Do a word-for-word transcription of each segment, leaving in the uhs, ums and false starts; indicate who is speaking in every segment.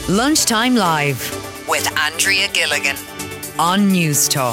Speaker 1: Lunchtime Live with Andrea Gilligan on News Talk.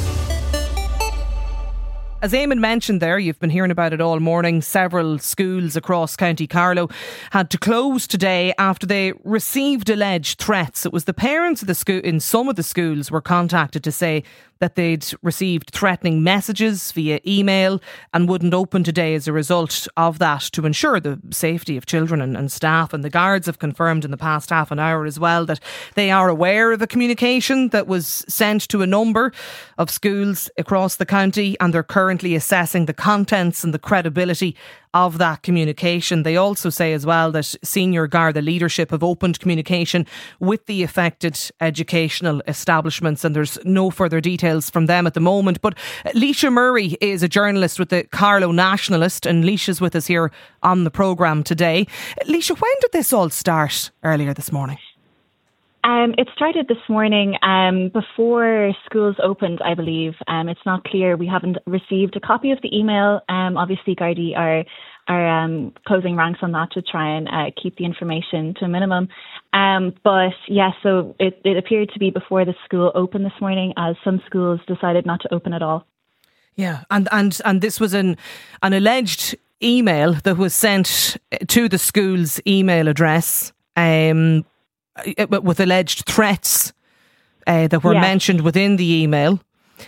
Speaker 2: As Eamon mentioned there, you've been hearing about it all morning. Several schools across County Carlow had to close today after they received alleged threats. It was the parents of the school in some of the schools were contacted to say that they'd received threatening messages via email and wouldn't open today as a result of that, to ensure the safety of children and, and staff. And the guards have confirmed in the past half an hour as well that they are aware of the communication that was sent to a number of schools across the county, and they're currently assessing the contents and the credibility of that communication. They also say as well that senior Garda leadership have opened communication with the affected educational establishments, and there's no further details from them at the moment. But Leisha Murray is a journalist with the Carlow Nationalist, and Leisha's with us here on the programme today. Leisha, when did this all start earlier this morning?
Speaker 3: Um, it started this morning um, before schools opened, I believe. Um, it's not clear. We haven't received a copy of the email. Um, obviously, Gardaí are are um, closing ranks on that to try and uh, keep the information to a minimum. Um, but yes, yeah, so it, it appeared to be before the school opened this morning, as some schools decided not to open at all.
Speaker 2: Yeah, and and, and this was an an alleged email that was sent to the school's email address. Um, with alleged threats uh, that were yeah. mentioned within the email.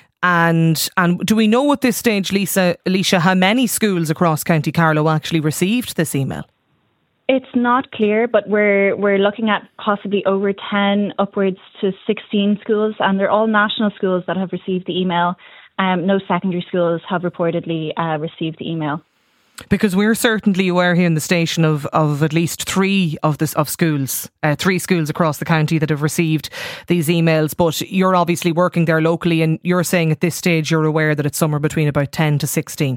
Speaker 2: And and do we know at this stage, Lisa, Leisha, how many schools across County Carlow actually received this email?
Speaker 3: It's not clear, but we're we're looking at possibly over ten, upwards to sixteen schools, and they're all national schools that have received the email. Um, no secondary schools have reportedly uh, received the email.
Speaker 2: Because we're certainly aware here in the station of, of at least three of this of schools, uh, three schools across the county that have received these emails. But you're obviously working there locally, and you're saying at this stage you're aware that it's somewhere between about ten to sixteen.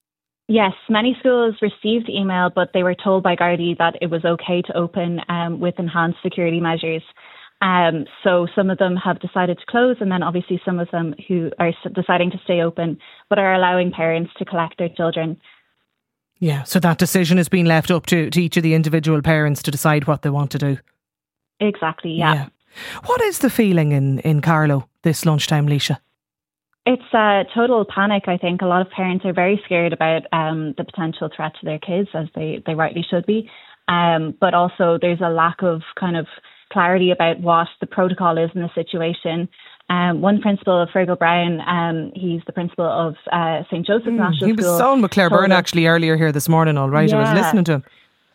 Speaker 3: Yes, many schools received the email, but they were told by Gardaí that it was okay to open um, with enhanced security measures. Um, so some of them have decided to close, and then obviously some of them who are deciding to stay open but are allowing parents to collect their children.
Speaker 2: Yeah, so that decision has been left up to, to each of the individual parents to decide what they want to do.
Speaker 3: Exactly, yeah. yeah.
Speaker 2: What is the feeling in, in Carlow this lunchtime, Leisha?
Speaker 3: It's a total panic, I think. A lot of parents are very scared about um, the potential threat to their kids, as they, they rightly should be. Um, but also there's a lack of kind of clarity about what the protocol is in the situation. Um, one principal, Fergal Brown, um, he's the principal of uh, Saint Joseph's mm, National School.
Speaker 2: He was on McClareburn actually earlier here this morning, all right. Yeah. I was listening to him.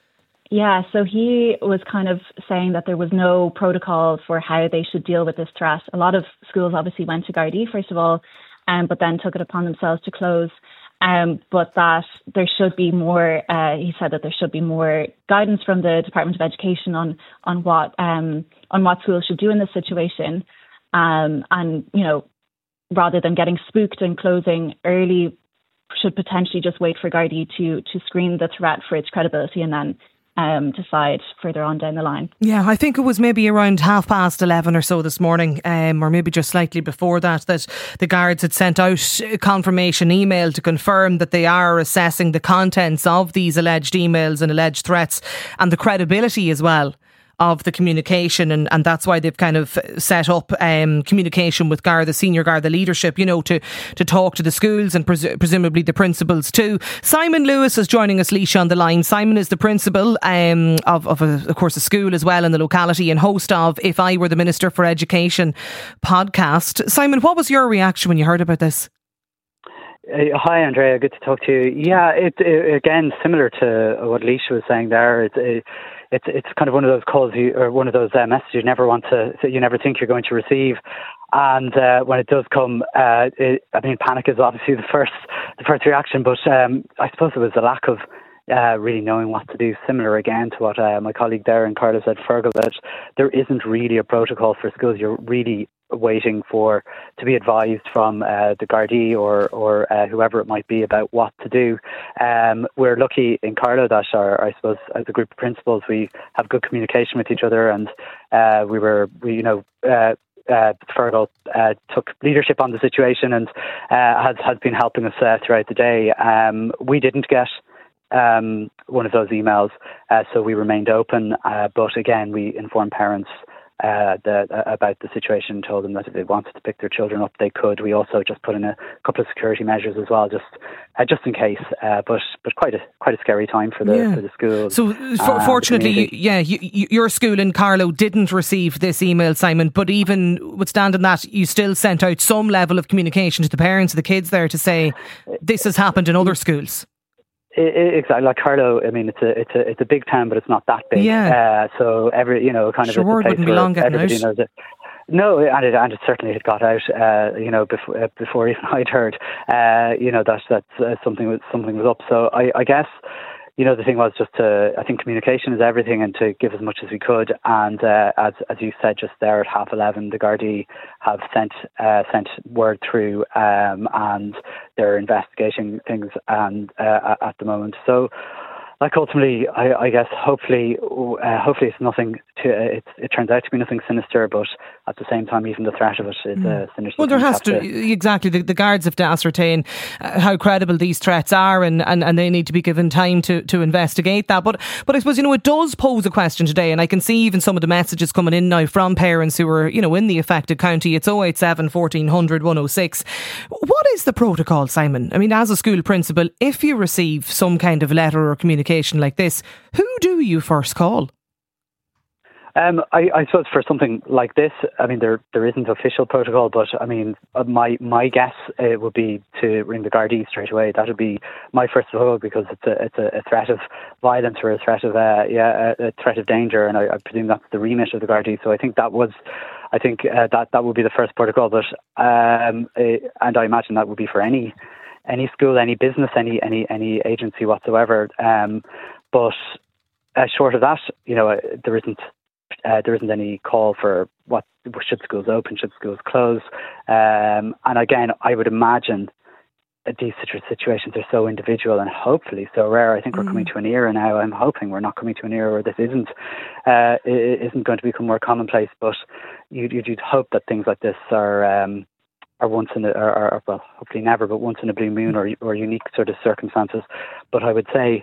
Speaker 3: Yeah, so he was kind of saying that there was no protocol for how they should deal with this threat. A lot of schools obviously went to Gardaí, first of all, um, but then took it upon themselves to close. Um, but that there should be more, uh, he said that there should be more guidance from the Department of Education on, on what um, on what schools should do in this situation. Um, and, you know, rather than getting spooked and closing early, should potentially just wait for Gardaí to, to screen the threat for its credibility and then um, decide further on down the line.
Speaker 2: Yeah, I think it was maybe around half past eleven or so this morning, um, or maybe just slightly before that, that the guards had sent out a confirmation email to confirm that they are assessing the contents of these alleged emails and alleged threats, and the credibility as well of the communication, and, and that's why they've kind of set up um, communication with Garda, senior Garda leadership, you know, to, to talk to the schools and pres- presumably the principals too. Simon Lewis is joining us, Leisha, on the line. Simon is the principal um, of, of, a, of course, a school as well in the locality, and host of If I Were the Minister for Education podcast. Simon, what was your reaction when you heard about this?
Speaker 4: Uh, hi, Andrea. Good to talk to you. Yeah, it, it again, similar to what Leisha was saying there. It, it, It's it's kind of one of those calls you, or one of those uh, messages you never want to, you never think you're going to receive, and uh, when it does come, uh, it, I mean, panic is obviously the first the first reaction. But um, I suppose it was a lack of uh, really knowing what to do. Similar again to what uh, my colleague there in Carlow said, Fergal, that there isn't really a protocol for schools. You're really waiting for to be advised from uh, the Gardaí or or uh, whoever it might be about what to do. Um, we're lucky in Carlow that our, I suppose, as a group of principals, we have good communication with each other, and uh, we were, we, you know, uh, uh, Fergal uh, took leadership on the situation and uh, has has been helping us uh, throughout the day. Um, we didn't get um, one of those emails, uh, so we remained open. Uh, but again, we informed parents uh, the, uh, about the situation, told them that if they wanted to pick their children up, they could. We also just put in a couple of security measures as well, just uh, just in case. Uh, but but quite a quite a scary time for the yeah. for the school.
Speaker 2: So for, uh, fortunately, yeah, you, you, your school in Carlow didn't receive this email, Simon. But even withstanding that, you still sent out some level of communication to the parents of the kids there to say this has happened in other schools.
Speaker 4: It, it, exactly, like Carlow. I mean, it's a it's a it's a big town, but it's not that big.
Speaker 2: Yeah.
Speaker 4: Uh, so every you know, kind
Speaker 2: sure,
Speaker 4: of
Speaker 2: word wouldn't be long getting out.
Speaker 4: Knows it. No, and it and it certainly had got out. Uh, you know, before uh, before even I'd heard. Uh, you know that that uh, something was something was up. So I, I guess. You know, the thing was just to, I think communication is everything, and to give as much as we could. And uh, as as you said just there at half eleven, the Gardaí have sent uh, sent word through, um, and they're investigating things and uh, at the moment. So, like ultimately, I, I guess hopefully, uh, hopefully it's nothing. To, uh, it, it turns out to be nothing sinister, but at the same time, even the threat of it is uh, sinister.
Speaker 2: Well, there has to, to exactly. The, the guards have to ascertain uh, how credible these threats are, and, and, and they need to be given time to, to investigate that. But but I suppose, you know, it does pose a question today, and I can see even some of the messages coming in now from parents who are, you know, in the affected county. It's oh eight seven, fourteen hundred, one oh six. What is the protocol, Simon? I mean, as a school principal, if you receive some kind of letter or communication like this, who do you first call?
Speaker 4: Um, I, I suppose for something like this, I mean, there there isn't official protocol, but I mean, my my guess uh, would be to ring the Gardaí straight away. That would be my first of all, because it's a it's a, a threat of violence or a threat of uh, yeah a, a threat of danger, and I, I presume that's the remit of the Gardaí. So I think that was, I think uh, that that would be the first protocol. But um, uh, and I imagine that would be for any any school, any business, any any any agency whatsoever. Um, but uh, short of that, you know, uh, there isn't. Uh, there isn't any call for what should schools open, should schools close, um, and again, I would imagine that these situations are so individual and hopefully so rare. I think mm. we're coming to an era now. I'm hoping we're not coming to an era where this isn't uh, isn't going to become more commonplace. But you'd, you'd hope that things like this are um, are once in a, are, are well, hopefully never, but once in a blue moon or or unique sort of circumstances. But I would say.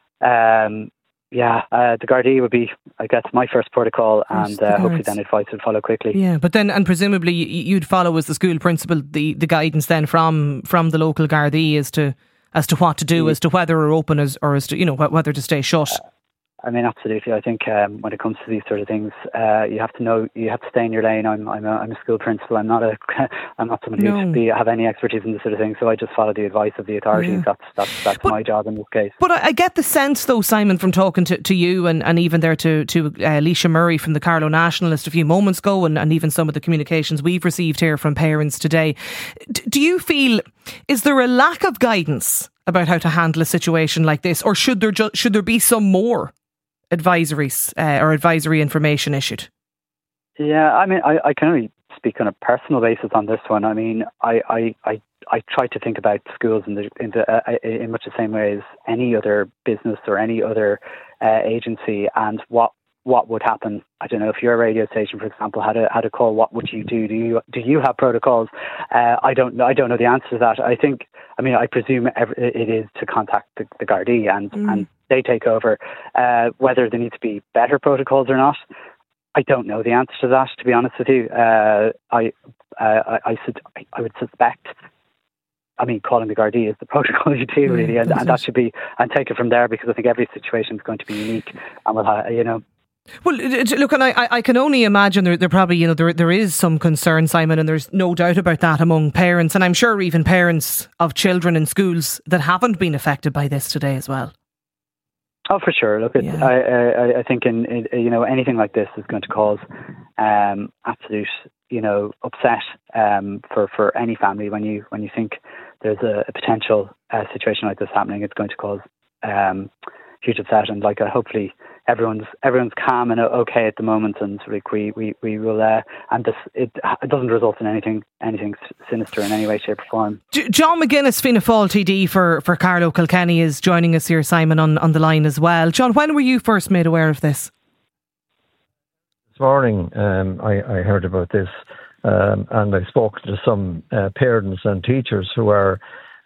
Speaker 4: Um, Yeah, uh, the Gardaí would be, I guess, my first protocol, and uh, hopefully then advice would follow quickly.
Speaker 2: Yeah, but then, and presumably you'd follow as the school principal the, the guidance then from from the local Gardaí as to as to what to do, yeah. as to whether or open as or as to, you know, whether to stay shut. Uh,
Speaker 4: I mean, absolutely. I think um, when it comes to these sort of things, uh, you have to know, you have to stay in your lane. I'm, I'm, a, I'm a school principal. I'm not a, I'm not someone
Speaker 2: no.
Speaker 4: who be, have any expertise in this sort of thing. So I just follow the advice of the authorities. Yeah. That's that's that's but, my job in this case.
Speaker 2: But I, I get the sense, though, Simon, from talking to, to you and, and even there to to uh, Leisha Murray from the Carlow Nationalist a few moments ago, and, and even some of the communications we've received here from parents today. D- do you feel, is there a lack of guidance about how to handle a situation like this, or should there ju- should there be some more advisories uh, or advisory information issued?
Speaker 4: Yeah, I mean, I, I can only speak on a personal basis on this one. I mean, I I, I, I try to think about schools in the in, the, uh, in much the same way as any other business or any other uh, agency, and what what would happen. I don't know if your radio station, for example, had a had a call. What would you do? Do you do you have protocols? Uh, I don't know. I don't know the answer to that. I think. I mean, I presume it is to contact the, the Gardaí and mm. and they take over. Uh, whether there need to be better protocols or not, I don't know the answer to that. To be honest with you, uh, I uh, I I, I would suspect. I mean, calling the Gardaí is the protocol you do, really, and, and that should be, and take it from there, because I think every situation is going to be unique, and we'll have, you know.
Speaker 2: Well, look, and I, I can only imagine there, there probably, you know, there there is some concern, Simon, and there's no doubt about that among parents, and I'm sure even parents of children in schools that haven't been affected by this today as well.
Speaker 4: Oh, for sure. Look, yeah. I, I I think in, in you know anything like this is going to cause um, absolute you know upset um, for for any family. When you when you think there's a, a potential uh, situation like this happening, it's going to cause um, huge upset, and like uh, hopefully. Everyone's everyone's calm and okay at the moment, and like we we we will, uh, and this it, it doesn't result in anything anything sinister in any way, shape, or form.
Speaker 2: John McGuinness, Fianna Fáil T D for for Carlow Kilkenny, is joining us here, Simon, on on the line as well. John, when were you first made aware of this?
Speaker 5: This morning, um, I, I heard about this, um, and I spoke to some uh, parents and teachers who are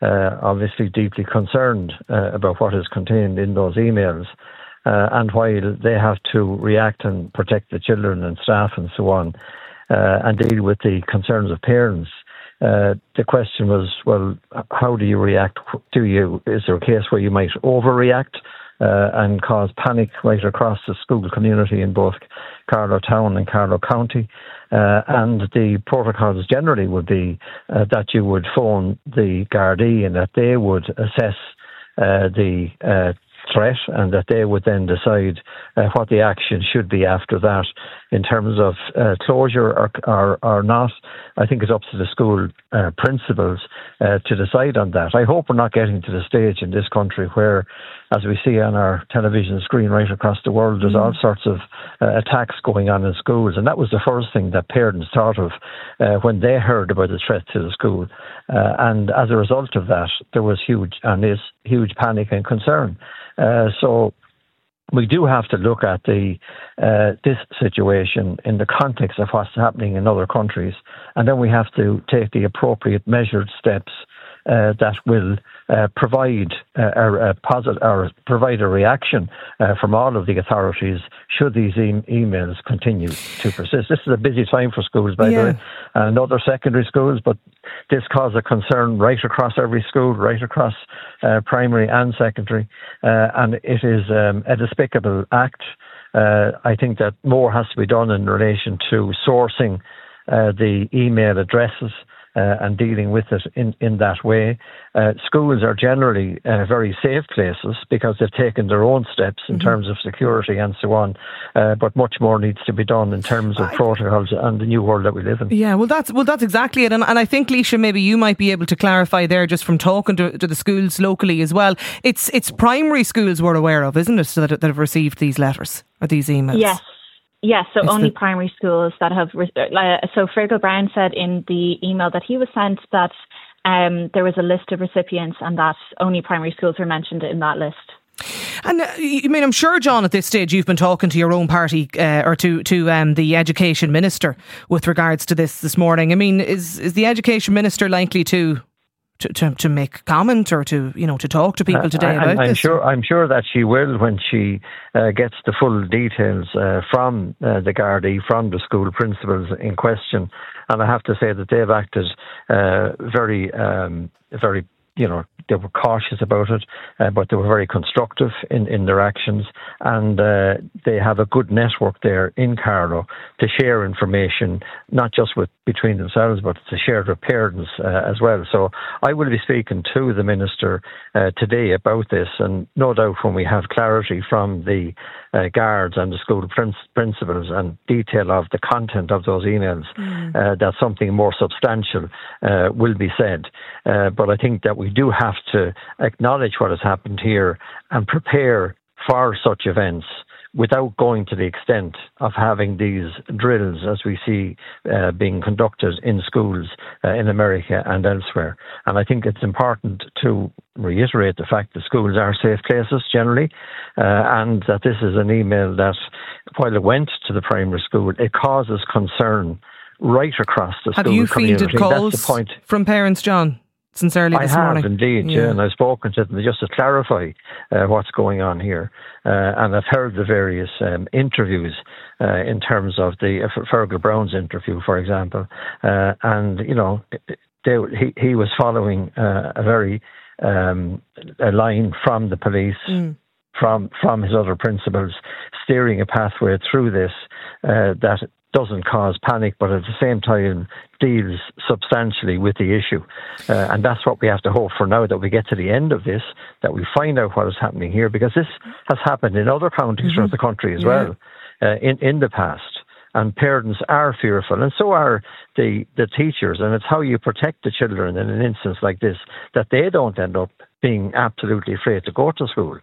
Speaker 5: uh, obviously deeply concerned uh, about what is contained in those emails. Uh, and while they have to react and protect the children and staff and so on, uh, and deal with the concerns of parents, uh, the question was, well, how do you react? Do you, is there a case where you might overreact uh, and cause panic right across the school community in both Carlow Town and Carlow County? Uh, and the protocols generally would be uh, that you would phone the Gardaí and that they would assess uh, the uh, threat and that they would then decide uh, what the action should be after that in terms of uh, closure or, or, or not. I think it's up to the school uh, principals uh, to decide on that. I hope we're not getting to the stage in this country where, as we see on our television screen right across the world, there's all sorts of uh, attacks going on in schools. And that was the first thing that parents thought of uh, when they heard about the threat to the school. Uh, and as a result of that, there was huge and is huge panic and concern. Uh, so we do have to look at the uh, this situation in the context of what's happening in other countries, and then we have to take the appropriate measured steps uh, that will uh, provide uh, a, a positive or provide a reaction uh, from all of the authorities should these e- emails continue to persist. This is a busy time for schools, by yeah. the way, and other secondary schools, but this causes a concern right across every school, right across uh, primary and secondary, uh, and it is um, a despicable act. Uh, I think that more has to be done in relation to sourcing uh, the email addresses uh, and dealing with it in, in that way. Uh, schools are generally uh, very safe places because they've taken their own steps in mm-hmm. terms of security and so on, uh, but much more needs to be done in terms of I, protocols and the new world that we live in.
Speaker 2: Yeah, well that's well that's exactly it, and, and I think, Laoise, maybe you might be able to clarify there just from talking to, to the schools locally as well. It's it's primary schools we're aware of, isn't it, so that, that have received these letters or these emails?
Speaker 3: Yes. Yes, so
Speaker 2: it's
Speaker 3: only
Speaker 2: the
Speaker 3: primary schools that have... Uh, so Fergal Brown said in the email that he was sent that um, there was a list of recipients and that only primary schools were mentioned in that list.
Speaker 2: And uh, I mean, I'm sure, John, at this stage you've been talking to your own party uh, or to to um, the Education Minister with regards to this this morning. I mean, is is the Education Minister likely to... To, to, to make comment or to you know to talk to people today
Speaker 5: uh,
Speaker 2: about
Speaker 5: I'm
Speaker 2: this?
Speaker 5: Sure, I'm sure that she will when she uh, gets the full details uh, from uh, the Gardaí, from the school principals in question. And I have to say that they've acted uh, very, um, very. You know, they were cautious about it, uh, but they were very constructive in, in their actions, and uh, they have a good network there in Carlow to share information, not just with between themselves, but to share with parents uh, as well. So I will be speaking to the Minister uh, today about this, and no doubt when we have clarity from the uh, guards and the school prin- principals and detail of the content of those emails, mm. uh, that something more substantial uh, will be said. Uh, but I think that we do have to acknowledge what has happened here and prepare for such events without going to the extent of having these drills as we see uh, being conducted in schools uh, in America and elsewhere. And I think it's important to reiterate the fact that schools are safe places generally, uh, and that this is an email that, while it went to the primary school, it causes concern right across the
Speaker 2: Have
Speaker 5: school community.
Speaker 2: Have you fielded calls
Speaker 5: That's the point.
Speaker 2: From parents, John? Since early this
Speaker 5: I have
Speaker 2: morning.
Speaker 5: indeed, yeah. yeah, and I've spoken to them just to clarify uh, what's going on here, uh, and I've heard the various um, interviews uh, in terms of the uh, Fergal Brown's interview, for example, uh, and you know, they, he he was following uh, a very um, a line from the police. Mm. From from his other principals, steering a pathway through this uh, that doesn't cause panic, but at the same time deals substantially with the issue. Uh, and that's what we have to hope for now, that we get to the end of this, that we find out what is happening here, because this has happened in other counties mm-hmm. throughout the country as yeah. well uh, in, in the past. And parents are fearful, and so are the, the teachers. And it's how you protect the children in an instance like this, that they don't end up being absolutely afraid to go to school.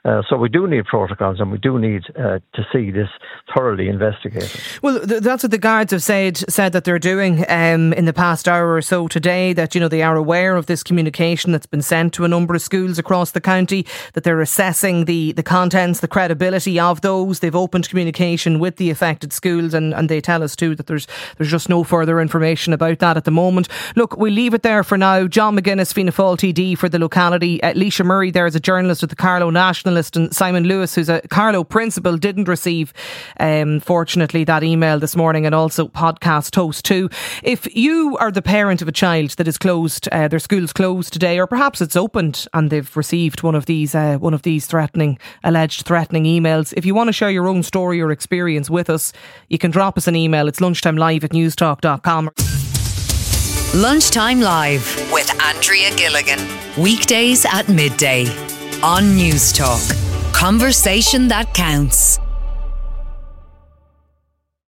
Speaker 5: Uh, so we do need protocols, and we do need uh, to see this thoroughly investigated.
Speaker 2: Well, th- that's what the guards have said said that they're doing um, in the past hour or so today, that, you know, they are aware of this communication that's been sent to a number of schools across the county, that they're assessing the, the contents, the credibility of those. They've opened communication with the affected schools, and, and they tell us too that there's there's just no further information about that at the moment. Look, we'll leave it there for now. John McGuinness, Fianna Fáil T D for the locality. Uh, Leisha Murray there is a journalist with the Carlow Nationalist, and Simon Lewis, who's a Carlow principal, didn't receive um, fortunately that email this morning, and also podcast host too. If you are the parent of a child that is closed, uh, their school's closed today, or perhaps it's opened and they've received one of these uh, one of these threatening, alleged threatening emails, if you want to share your own story or experience with us, you can drop us an email. It's lunchtime live at newstalk dot com.
Speaker 1: Lunchtime Live with Andrea Gilligan. Weekdays at midday on Newstalk. Conversation that counts.